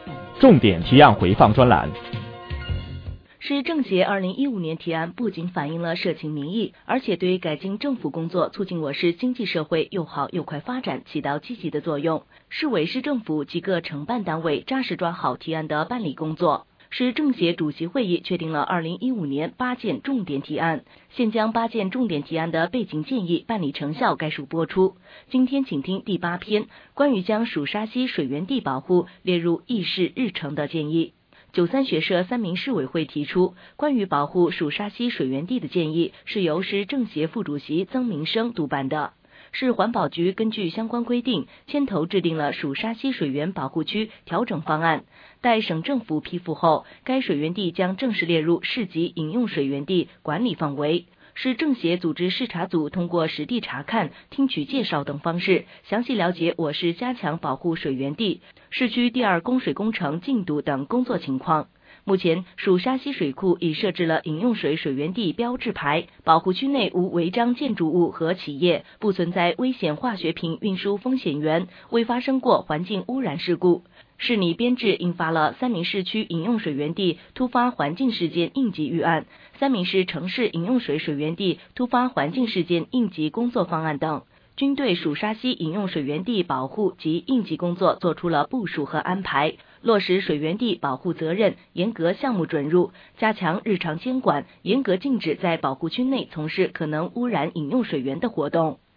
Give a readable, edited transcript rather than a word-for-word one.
重点提案回放专栏。 市政协2015年提案不仅反映了社情民意，而且对改进政府工作、促进我市经济社会又好又快发展起到积极的作用。市委市政府及各承办单位扎实抓好提案的办理工作。市政协主席会议确定了2015年8件重点提案，现将8件重点提案的背景建议、办理成效概述播出。今天请听第8篇，关于将蜀沙溪水源地保护列入议事日程的建议。93学社3名市委会提出，关于保护蜀沙溪水源地的建议是由市政协副主席曾明生督办的。市环保局根据相关规定，牵头制定了蜀沙溪水源保护区调整方案。待省政府批复后，该水源地将正式列入市级饮用水源地管理范围。市政协组织视察组通过实地查看、听取介绍等方式，详细了解我市加强保护水源地、市区第2供水工程进度等工作情况。目前，蜀沙溪水库已设置了饮用水水源地标志牌，保护区内无违章建筑物和企业，不存在危险化学品运输风险源，未发生过环境污染事故。市拟编制印发了3名市区饮用水源地突发环境事件应急预案、3名市城市饮用水水源地突发环境事件应急工作方案等，均对蜀沙溪饮用水源地保护及应急工作做出了部署和安排，落实水源地保护责任，严格项目准入，加强日常监管，严格禁止在保护区内从事可能污染饮用水源的活动。